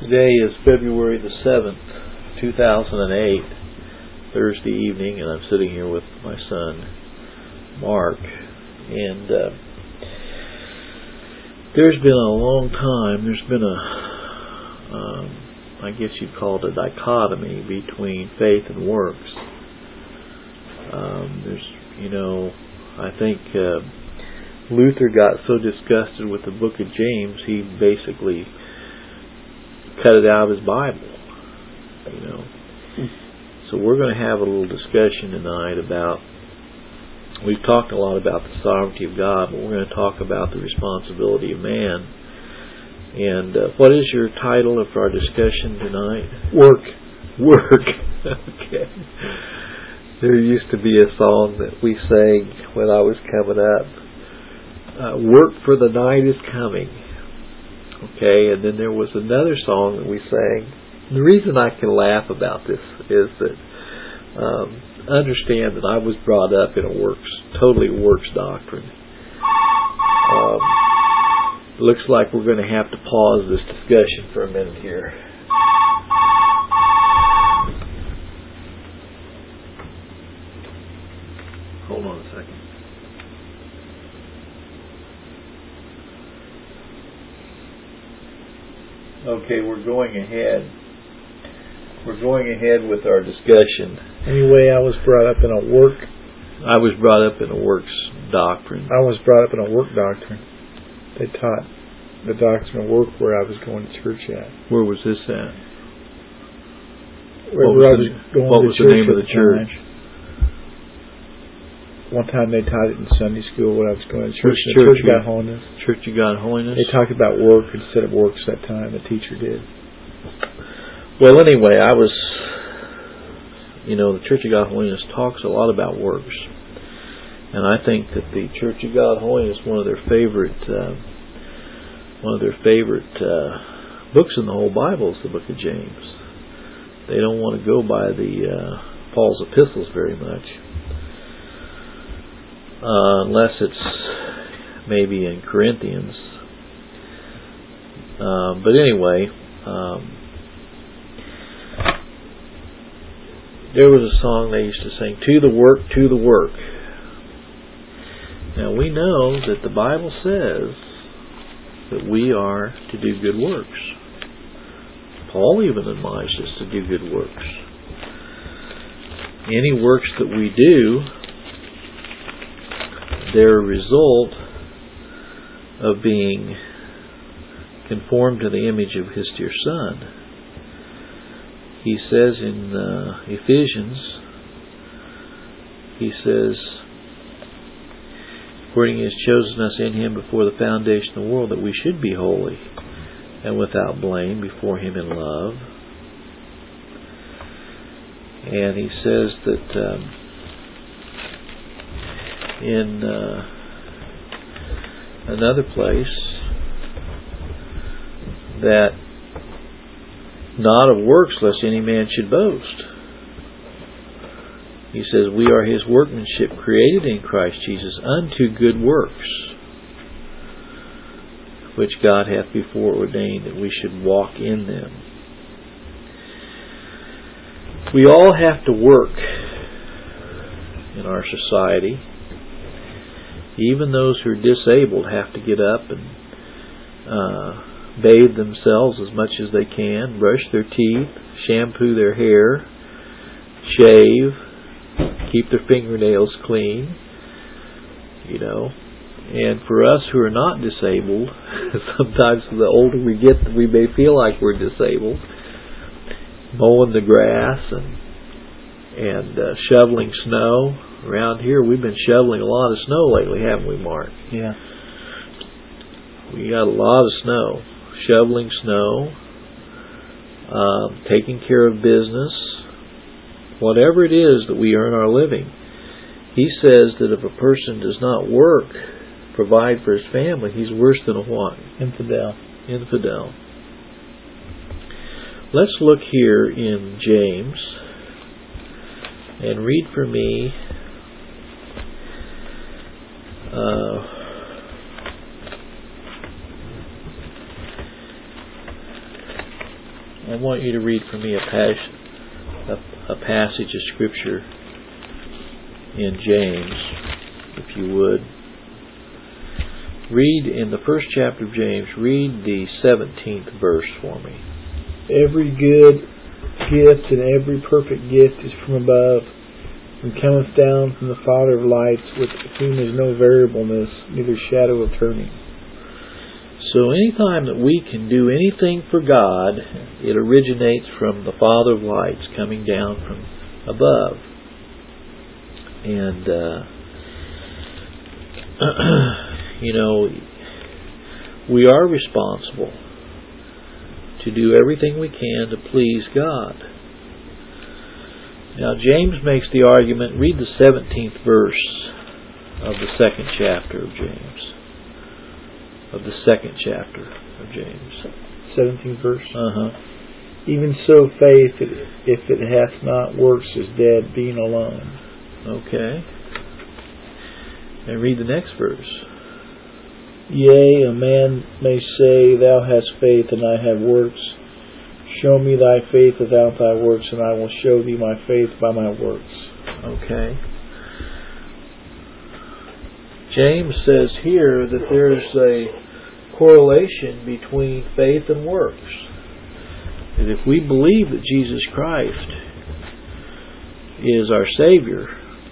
Today is February the 7th, 2008, Thursday evening, and I'm sitting here with my son, Mark. And there's been a long time, there's been I guess you'd call it a dichotomy between faith and works. I think Luther got so disgusted with the book of James, he basically cut it out of his Bible. So we're going to have a little discussion tonight about, we've talked a lot about the sovereignty of God, but we're going to talk about the responsibility of man. And what is your title of our discussion tonight? Work. Okay. There used to be a song that we sang when I was coming up. Work, for the night is coming. Okay, and then there was another song that we sang. The reason I can laugh about this is that understand that I was brought up in a totally works doctrine. Looks like we're going to have to pause this discussion for a minute here. Hold on a second. Okay, we're going ahead. We're going ahead with our discussion. Anyway, I was brought up in a works doctrine. I was brought up in a work doctrine. They taught the doctrine of work where I was going to church at. Where was this at? What was the name of the church? One time they taught it in Sunday school when I was going to church. Church of God Holiness. Church of God Holiness. They talked about work instead of works that time. The teacher did. Well, anyway, the Church of God Holiness talks a lot about works, and I think that the Church of God Holiness, one of their favorite books in the whole Bible is the Book of James. They don't want to go by the Paul's epistles very much. Unless it's maybe in Corinthians. But anyway, there was a song they used to sing, "To the work, to the work." Now we know that the Bible says that we are to do good works. Paul even admonished us to do good works. Any works that we do, they're a result of being conformed to the image of His dear Son. He says in Ephesians, he says, "According He has chosen us in Him before the foundation of the world, that we should be holy and without blame before Him in love." And he says that in another place that not of works lest any man should boast. He says we are His workmanship created in Christ Jesus unto good works, which God hath before ordained that we should walk in them. We all have to work in our society. Even those who are disabled have to get up and bathe themselves as much as they can, brush their teeth, shampoo their hair, shave, keep their fingernails clean, And for us who are not disabled, sometimes the older we get, we may feel like we're disabled. Mowing the grass and shoveling snow. Around here, we've been shoveling a lot of snow lately, haven't we, Mark? Yeah. We got a lot of snow. Shoveling snow, taking care of business, whatever it is that we earn our living. He says that if a person does not work, provide for his family, he's worse than a what? Infidel. Let's look here in James and read for me I want you to read for me a passage of Scripture in James, if you would. Read in the first chapter of James, read the 17th verse for me. Every good gift and every perfect gift is from above, and cometh down from the Father of lights, with whom is no variableness, neither shadow of turning. So anytime that we can do anything for God, it originates from the Father of lights coming down from above. And, we are responsible to do everything we can to please God. Now, James makes the argument, read the 17th verse of the second chapter of James. Of the second chapter of James. 17th verse? Even so faith, if it hath not works, is dead, being alone. Okay. And read the next verse. Yea, a man may say, Thou hast faith, and I have works. Show me thy faith without thy works, and I will show thee my faith by my works. Okay. James says here that there's a correlation between faith and works. That if we believe that Jesus Christ is our Savior,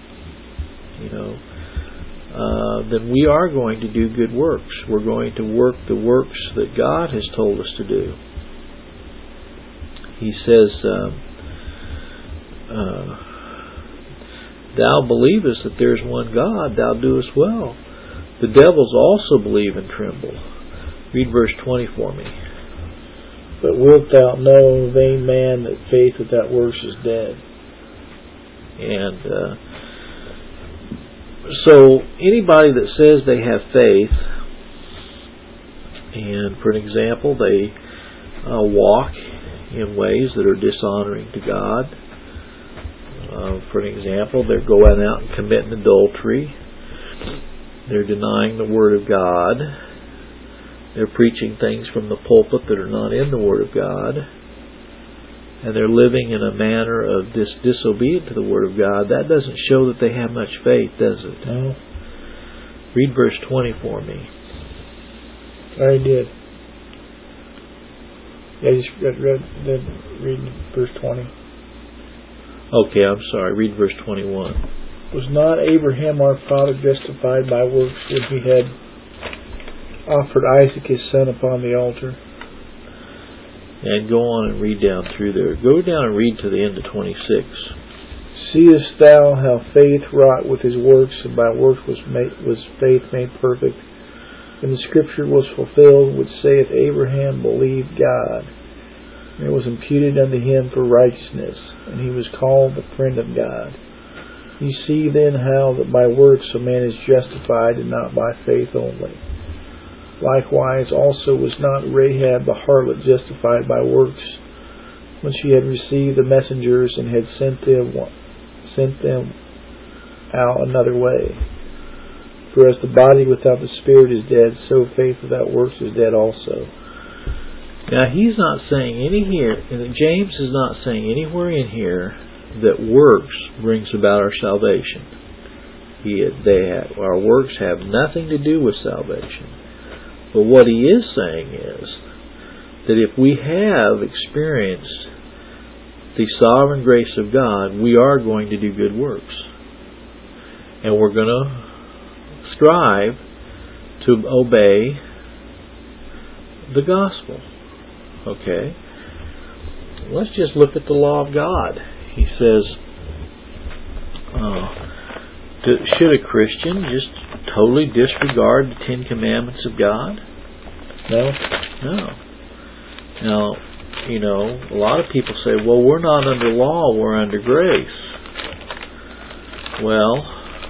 then we are going to do good works. We're going to work the works that God has told us to do. He says, Thou believest that there is one God, thou doest well. The devils also believe and tremble. Read verse 20 for me. But wilt thou know, vain man, that faith without works is dead? And so anybody that says they have faith, and for an example, they walk in ways that are dishonoring to God. For an example, they're going out and committing adultery. They're denying the Word of God. They're preaching things from the pulpit that are not in the Word of God. And they're living in a manner of disobedient to the Word of God. That doesn't show that they have much faith, does it? No. Read verse 20 for me. I did. Yeah, just read verse 20. Okay, I'm sorry. Read verse 21. Was not Abraham our father justified by works when he had offered Isaac his son upon the altar? And go on and read down through there. Go down and read to the end of 26. Seest thou how faith wrought with his works, and by works was faith made perfect? And the scripture was fulfilled, which saith, Abraham believed God, and it was imputed unto him for righteousness, and he was called the friend of God. You see then how that by works a man is justified, and not by faith only. Likewise also was not Rahab the harlot justified by works, when she had received the messengers and had sent them out another way. For as the body without the spirit is dead, so faith without works is dead also. Now he's not saying James is not saying anywhere in here that works brings about our salvation. Our works have nothing to do with salvation. But what he is saying is that if we have experienced the sovereign grace of God, we are going to do good works. And we're going to strive to obey the gospel. Okay? Let's just look at the law of God. He says, should a Christian just totally disregard the 10 Commandments of God? No. Now, a lot of people say, well, we're not under law, we're under grace. Well,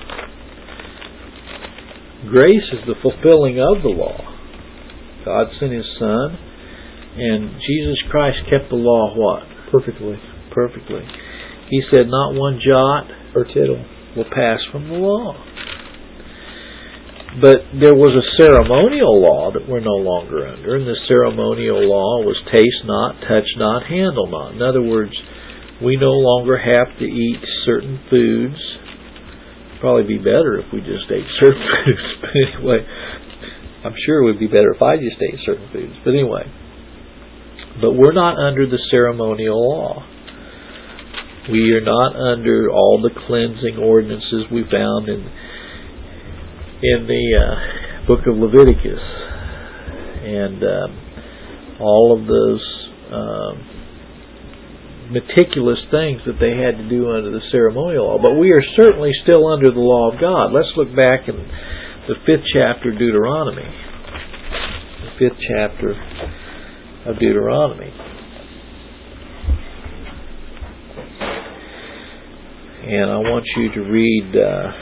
grace is the fulfilling of the law. God sent His Son, and Jesus Christ kept the law what? Perfectly. He said not one jot or tittle will pass from the law. But there was a ceremonial law that we're no longer under, and the ceremonial law was taste not, touch not, handle not. In other words, we no longer have to eat certain foods. Probably be better if we just ate certain foods. But anyway, I'm sure it would be better if I just ate certain foods. But anyway, but we're not under the ceremonial law. We are not under all the cleansing ordinances we found in the book of Leviticus, and all of those meticulous things that they had to do under the ceremonial law. But we are certainly still under the law of God. Let's look back in the 5th chapter of Deuteronomy. The 5th chapter of Deuteronomy. And I want you to read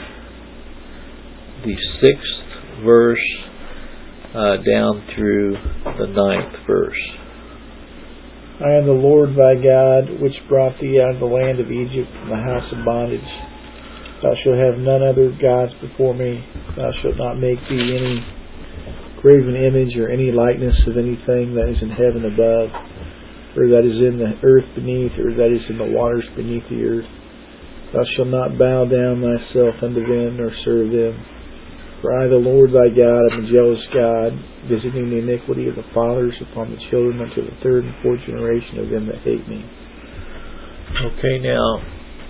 the 6th verse down through the 9th verse. I am the Lord thy God, which brought thee out of the land of Egypt from the house of bondage. Thou shalt have none other gods before me. Thou shalt not make thee any graven image or any likeness of anything that is in heaven above, or that is in the earth beneath, or that is in the waters beneath the earth. Thou shalt not bow down thyself unto them, nor serve them. For I, the Lord thy God, am a jealous God, visiting the iniquity of the fathers upon the children unto the 3rd and 4th generation of them that hate me. Okay, now,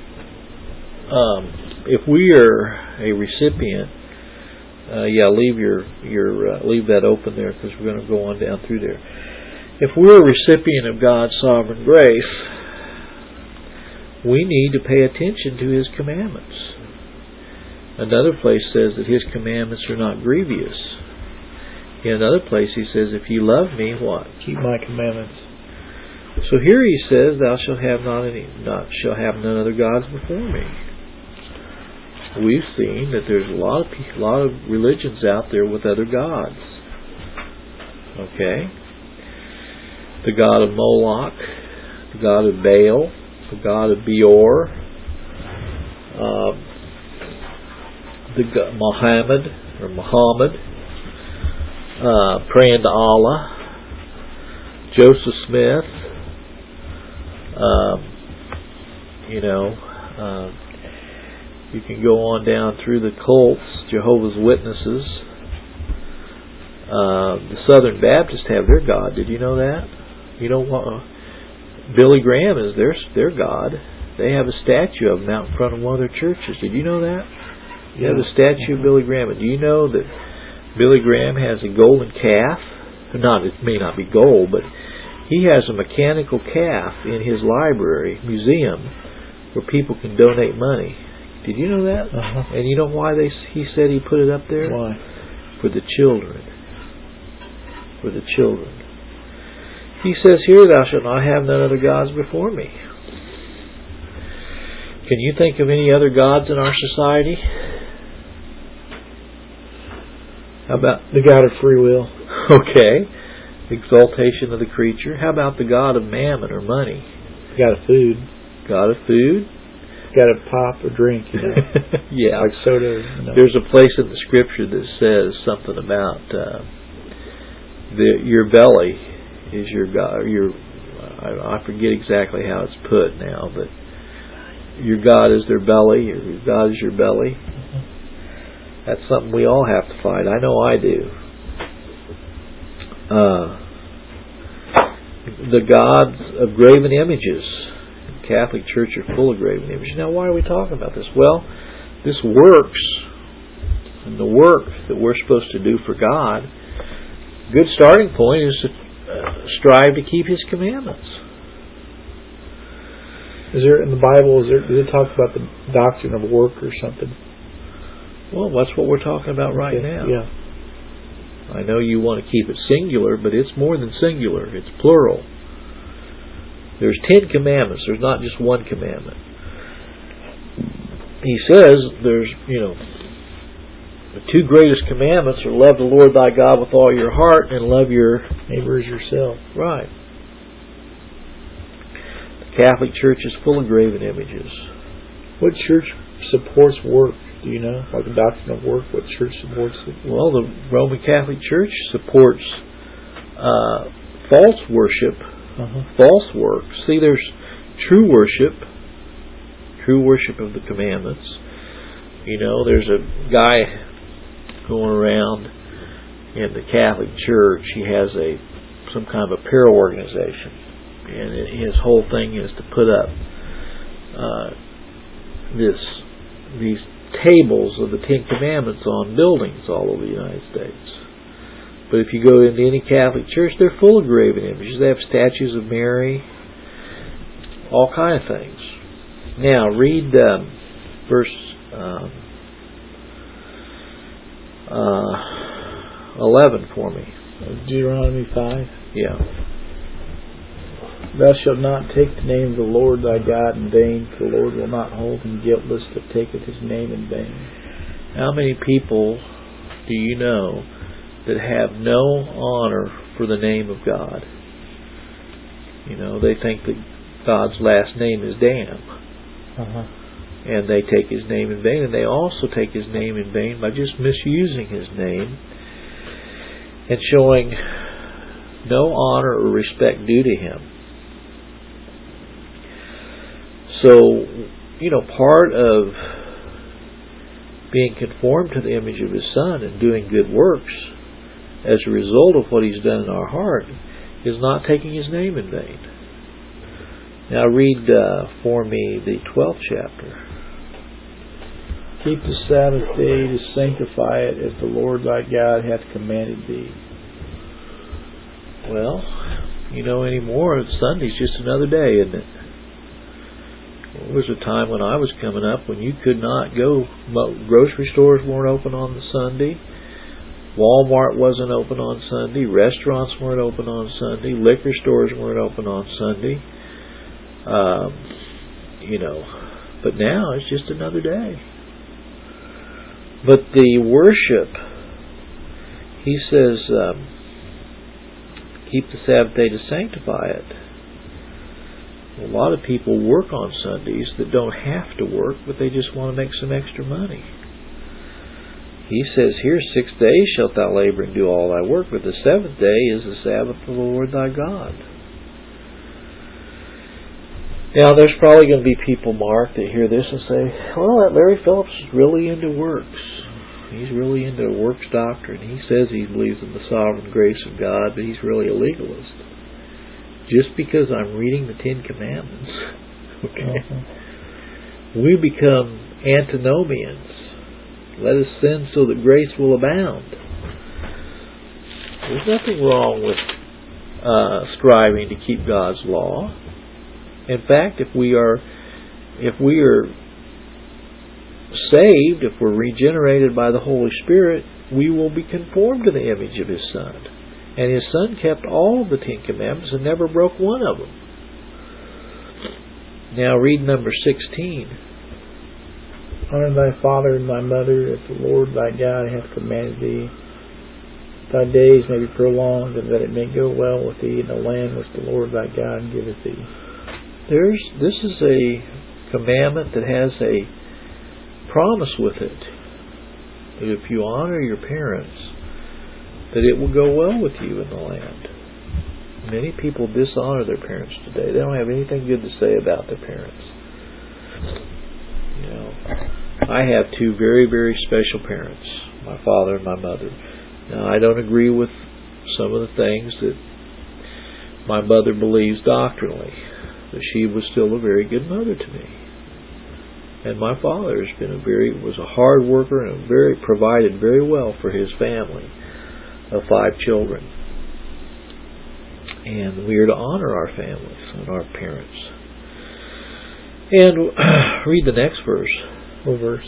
if we are a recipient, leave that open there, because we're going to go on down through there. If we're a recipient of God's sovereign grace, we need to pay attention to His commandments. Another place says that His commandments are not grievous. In another place He says, if you love me, what? Keep my commandments. So here He says, thou shalt have none other gods before me. We've seen that there's a lot of religions out there with other gods. Okay? The god of Moloch, the god of Baal, the god of Beor, Muhammad, praying to Allah, Joseph Smith, you can go on down through the cults, Jehovah's Witnesses. The Southern Baptists have their God. Did you know that? You know what? Billy Graham is their God. They have a statue of him out in front of one of their churches. Did you know that? They have a statue of Billy Graham. Do you know that Billy Graham has a golden calf? It may not be gold, but he has a mechanical calf in his library, museum, where people can donate money. Did you know that? Uh-huh. And you know why he said he put it up there? Why? For the children. For the children. He says here, thou shalt not have none other gods before me. Can you think of any other gods in our society? How about the God of free will? Okay. Exaltation of the creature. How about the God of mammon or money? The God of food. God of food? God of pop or drink, yeah. Like soda. There's a place in the scripture that says something about your belly is your God. I forget exactly how it's put now, but your God is their belly. Your God is your belly. That's something we all have to fight. I know I do. The gods of graven images. The Catholic Church are full of graven images. Now, why are we talking about this? Well, this works, and the work that we're supposed to do for God, good starting point is to strive to keep His commandments. Is there in the Bible? Does it talk about the doctrine of work or something? Well, that's what we're talking about right now. Yeah. I know you want to keep it singular, but it's more than singular. It's plural. There's 10 commandments. There's not just one commandment. He says there's, the two greatest commandments are love the Lord thy God with all your heart and love your neighbor as yourself. Right. The Catholic Church is full of graven images. What church supports work? Do you know? Like the doctrine of work, what church supports it? Well, the Roman Catholic Church supports false worship, false works. See, there's true worship of the commandments. You know, there's a guy going around in the Catholic Church. He has some kind of apparel organization, and his whole thing is to put up these tables of the Ten Commandments on buildings all over the United States. But if you go into any Catholic church, they're full of graven images. They have statues of Mary, all kind of things. Now, read verse 11 for me. Deuteronomy 5. Yeah. Thou shalt not take the name of the Lord thy God in vain, for the Lord will not hold him guiltless that taketh his name in vain. How many people do you know that have no honor for the name of God? You know, they think that God's last name is Dan. And they take his name in vain, and they also take his name in vain by just misusing his name and showing no honor or respect due to him. So, you know, part of being conformed to the image of his Son and doing good works as a result of what he's done in our heart is not taking his name in vain. Now read for me the 12th chapter. Keep the Sabbath day to sanctify it, as the Lord thy God hath commanded thee. Well, you know, anymore, Sunday's just another day, isn't it? There was a time when I was coming up when you could not go. Grocery stores weren't open on the Sunday. Walmart wasn't open on Sunday. Restaurants weren't open on Sunday. Liquor stores weren't open on Sunday. You know, but now it's just another day. But the worship, he says, keep the Sabbath day to sanctify it. A lot of people work on Sundays that don't have to work, but they just want to make some extra money. He says, here 6 days shalt thou labor and do all thy work, but the seventh day is the Sabbath of the Lord thy God. Now, there's probably going to be people, Mark, that hear this and say, well, that Larry Phillips is really into works. He's really into works doctrine. He says he believes in the sovereign grace of God, but he's really a legalist. Just because I'm reading the Ten Commandments, okay, we become antinomians. Let us sin so that grace will abound. There's nothing wrong with striving to keep God's law. In fact, if we are saved, if we're regenerated by the Holy Spirit, we will be conformed to the image of His Son. And His Son kept all of the Ten Commandments and never broke one of them. Now read number 16. Honor thy father and thy mother, as the Lord thy God hath commanded thee. Thy days may be prolonged, and that it may go well with thee in the land which the Lord thy God giveth thee. This is a commandment that has a promise with it. That if you honor your parents, that it will go well with you in the land. Many people dishonor their parents today. They don't have anything good to say about their parents. You know, I have two very, very special parents, my father and my mother. Now, I don't agree with some of the things that my mother believes doctrinally, but she was still a very good mother to me. And my father was a hard worker and provided very well for his family of 5 children. And we are to honor our families and our parents. And read the next verse. What verse?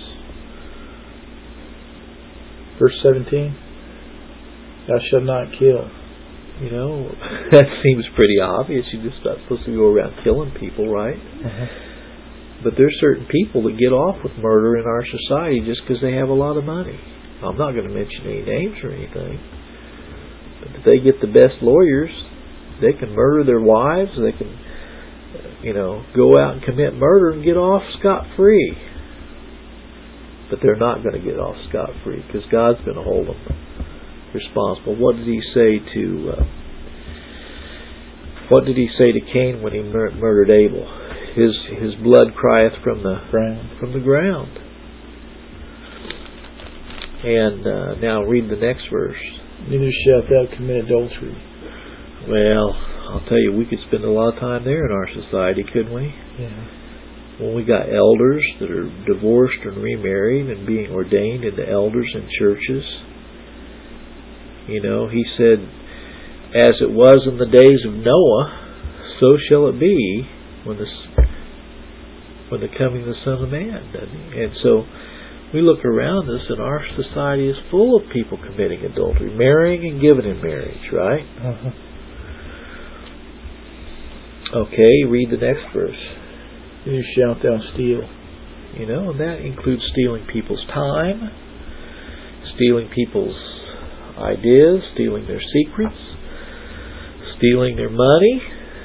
Verse 17. Thou shalt not kill. You know, that seems pretty obvious. You're just not supposed to go around killing people, right? But there's certain people that get off with murder in our society just because they have a lot of money. I'm not going to mention any names or anything. But if they get the best lawyers, they can murder their wives. They can, go out and commit murder and get off scot-free. but they're not going to get off scot-free because God's going to hold them responsible. What did He say to Cain when he murdered Abel? His blood crieth from the ground. And now read the next verse. Neither shalt thou commit adultery. Well, I'll tell you, we could spend a lot of time there in our society, couldn't we? Yeah. When we got elders that are divorced and remarried and being ordained into elders in churches. You know, He said, as it was in the days of Noah, so shall it be when the coming of the Son of Man. And so we look around us, and our society is full of people committing adultery, marrying and giving in marriage, right? Uh-huh. Okay, read the next verse. Neither shalt thou steal. You know, and that includes stealing people's time, stealing people's ideas, stealing their secrets, stealing their money.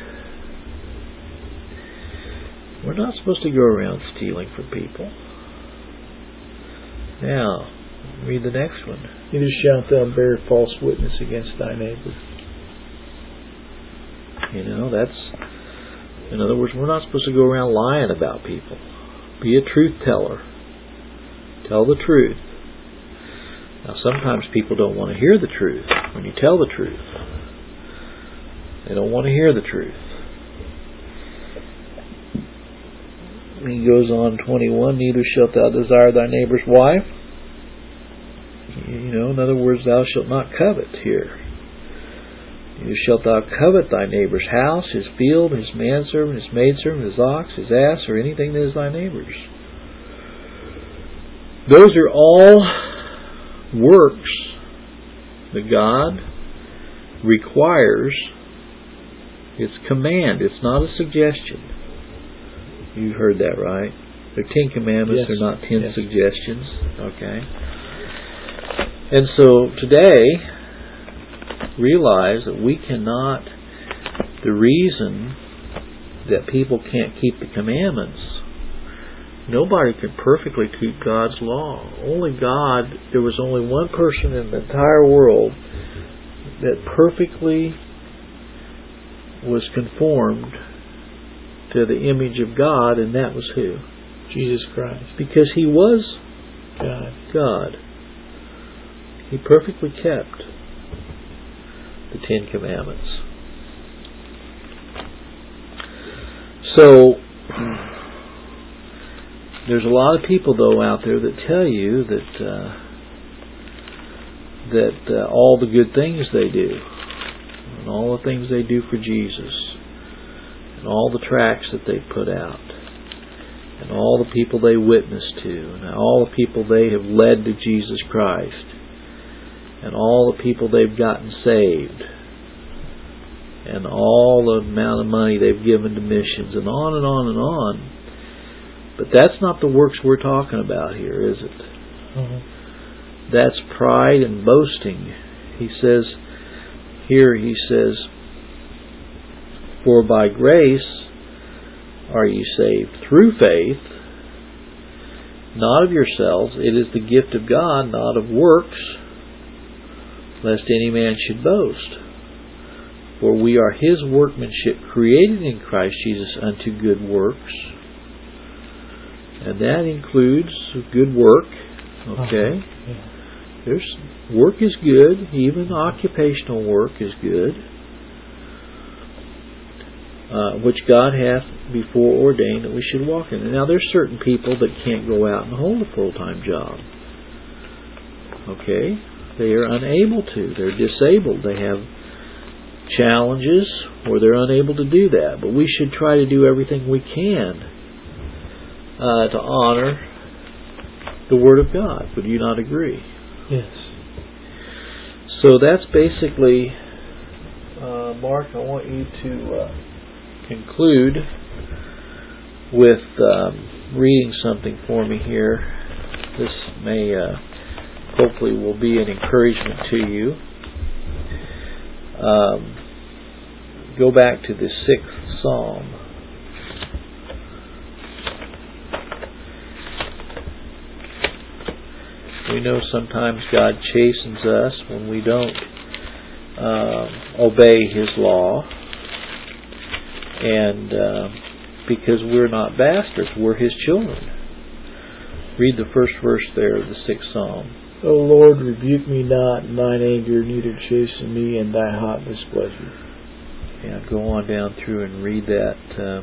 We're not supposed to go around stealing from people. Now, read the next one. Neither shalt thou bear false witness against thy neighbor. You know, that's, in other words, we're not supposed to go around lying about people. Be a truth teller. Tell the truth. Now, sometimes people don't want to hear the truth when you tell the truth. They don't want to hear the truth. And he goes on, 21, neither shalt thou desire thy neighbor's wife. You know, in other words, thou shalt not covet here. Neither shalt thou covet thy neighbor's house, his field, his manservant, his maidservant, his ox, his ass, or anything that is thy neighbor's. Those are all works that God requires. It's command. It's not a suggestion. You've heard that, right? They're 10 commandments. Yes. They're not 10 Yes. suggestions. Okay. And so today, realize that we cannot, the reason that people can't keep the commandments, nobody can perfectly keep God's law. Only God, there was only one person in the entire world that perfectly was conformed to the image of God, and that was who? Jesus Christ. Because He was God. He perfectly kept the 10 commandments. So, there's a lot of people, though, out there that tell you that all the good things they do, and all the things they do for Jesus, and all the tracts that they put out, and all the people they witness to, and all the people they have led to Jesus Christ, and all the people they've gotten saved, and all the amount of money they've given to missions, and on and on and on. But that's not the works we're talking about here, is it? Uh-huh. That's pride and boasting. He says, for by grace are ye saved through faith, not of yourselves. It is the gift of God, not of works, lest any man should boast. For we are His workmanship, created in Christ Jesus unto good works. And that includes good work. Okay? Yeah. Work is good. Even occupational work is good. Which God hath before ordained that we should walk in. And now there's certain people that can't go out and hold a full-time job. Okay? They are unable to. They're disabled. They have challenges or they're unable to do that. But we should try to do everything we can to honor the Word of God. Would you not agree? Yes. So that's basically, Mark, I want you to conclude with reading something for me here. This may hopefully will be an encouragement to you. Go back to the 6th Psalm. We know sometimes God chastens us when we don't obey His law, and because we're not bastards, we're His children. Read the first verse there of the 6th Psalm. O Lord, rebuke me not in thine anger, neither chasten me in thy hot displeasure. Yeah, go on down through and read that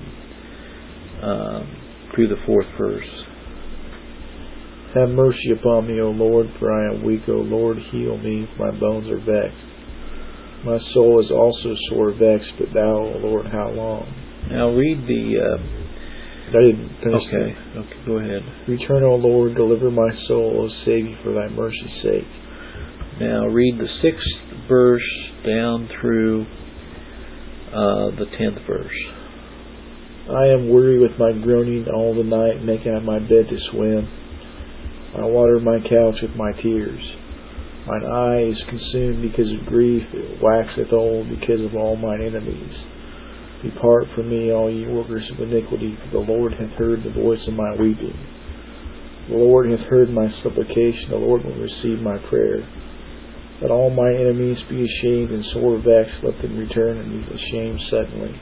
through the 4th verse. Have mercy upon me, O Lord, for I am weak. O Lord, heal me, for my bones are vexed. My soul is also sore vexed, but thou, O Lord, how long? Now read the... I didn't finish. Okay, go ahead. Return, O Lord, deliver my soul, O save me for thy mercy's sake. Now read the 6th verse down through the 10th verse. I am weary with my groaning all the night, making out my bed to swim. I water my couch with my tears. Mine eye is consumed because of grief, it waxeth old because of all mine enemies. Depart from me, all ye workers of iniquity, for the Lord hath heard the voice of my weeping. The Lord hath heard my supplication, the Lord will receive my prayer. Let all my enemies be ashamed and sore vexed, let them return and be ashamed suddenly.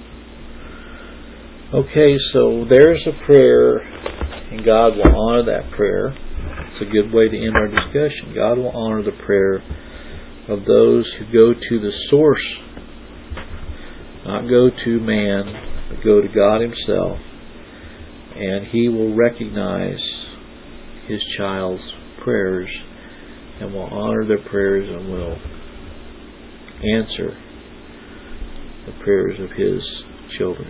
Okay, so there's a prayer, and God will honor that prayer. It's a good way to end our discussion. God will honor the prayer of those who go to the source, not go to man, but go to God Himself, and He will recognize His child's prayers and will honor their prayers and will answer the prayers of His children.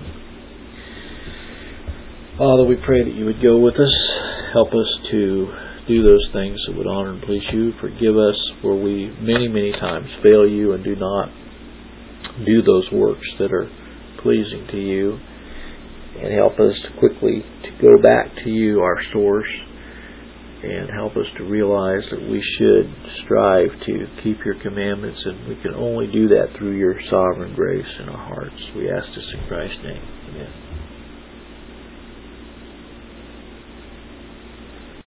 Father, we pray that You would go with us, help us to do those things that would honor and please You. Forgive us where we many, many times fail You and do not do those works that are pleasing to You, and help us to quickly to go back to You, our source, and help us to realize that we should strive to keep Your commandments, and we can only do that through Your sovereign grace in our hearts. We ask this in Christ's name. Amen.